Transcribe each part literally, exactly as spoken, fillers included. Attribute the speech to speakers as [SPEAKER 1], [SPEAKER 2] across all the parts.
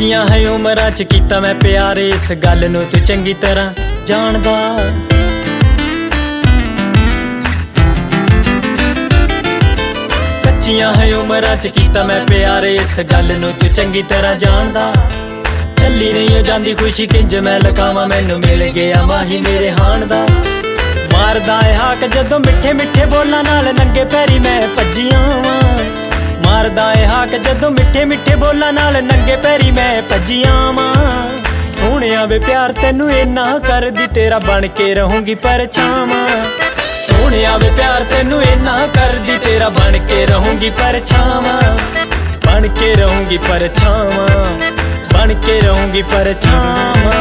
[SPEAKER 1] कच्चियां है उमरां च कीता मैं प्यार, इस गल नूं तू चंगी तरह जानदा। कच्चियां है उमरां च कीता मैं प्यार, इस गल नूं तू चंगी तरह जानदा। चली नहीं जांदी खुशी किंज मैं लकावां, मैनू मिल गया माही मेरे हाण दा। मारदा है हाक जदों मिठे मिठे बोलां नाल नंगे पैरी मैं भज्जियां वां। मारदा है हाक जदों मिठे मिठे बोलां नाल नंगे पैरी मैं भज्जियां वां। सोहणिया वे प्यार तैनू इन्ना करदी, तेरा बन के रहूंगी परछावां। सोहणिया वे प्यार तैनू इन्ना करदी, तेरा बन के रहूंगी परछावां। बन के रहूंगी परछावां, बन के रहूंगी परछावां।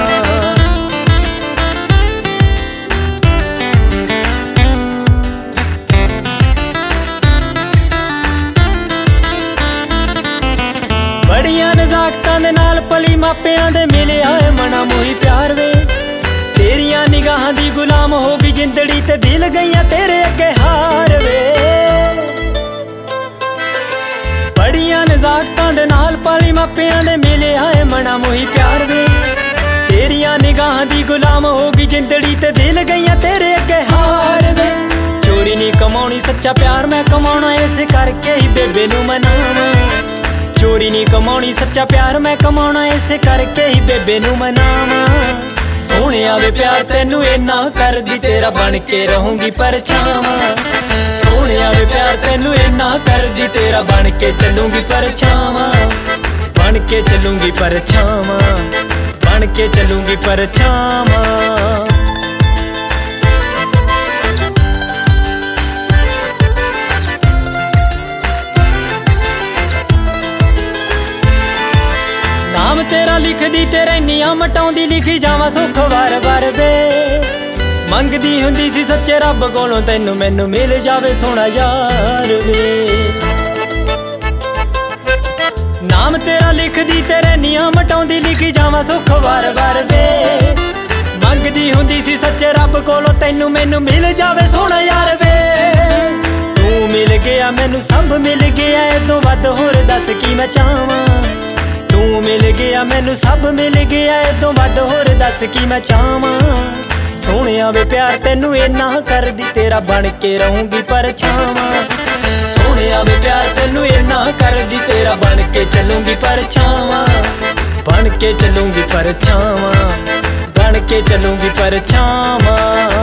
[SPEAKER 1] बड़ियां नज़ाकतां दे नाल पली मापियां दे मिले आए मना मोही प्यार वे। तेरियां निगाहां दी गुलाम हो गई जिंदड़ी ते दिल गईयां तेरे अगे हार वे। बड़ियां नज़ाकतां दे नाल पली मापियां दे मिले आए मना मोही प्यार वे। तेरियां निगाहां दी गुलाम हो गई जिंदड़ी ते दिल गईयां तेरे अगे हार वे। चोरी नहीं कमाउणी सच्चा प्यार मैं कमाउणा, इस करके ही बेबे नू मनावां। चोरी नहीं कमाउणी सच्चा प्यार मैं कमाउणा, इस करके ही बेबे नू मनावां। सोहणिया वे प्यार तैनू इन्ना करदी, तेरा बन के रहूंगी परछावां। सोहणिया वे प्यार तैनू इन्ना करदी, तेरा बन के चलूंगी परछावां। बन के चलूंगी परछावां, बन के चलूंगी परछावां। नाम तेरा लिखदी ते रैनियां मटाउंदी, लिखी जावां सुख वार वार वे। मंगदी हुंदी सी सच्चे रब कोलों तैनू मैनू मिल जावे सोहणा यार वे। नाम तेरा लिखदी ते रैनियां मटाउंदी, लिखी जावां सुख वार वार वे। मंगदी हुंदी सी सच्चे रब कोलों तैनू मैनू मिल जावे सोहणा यार वे। तू मिल गया मैनू सब मिल गया, ए तों वध होर दस की मैं चाहवां। तू मिल गया मैनू सब मिल गया, ए तों वध होर दस की मैं चाहवां। सोहणिया वे प्यार तैनू इन्ना करदी, तेरा बन के रहूंगी परछावां। सोहणिया वे प्यार तैनू इन्ना करदी, तेरा बन के चलूंगी परछावां। बन के चलूंगी परछावां, बन के चलूंगी परछावां।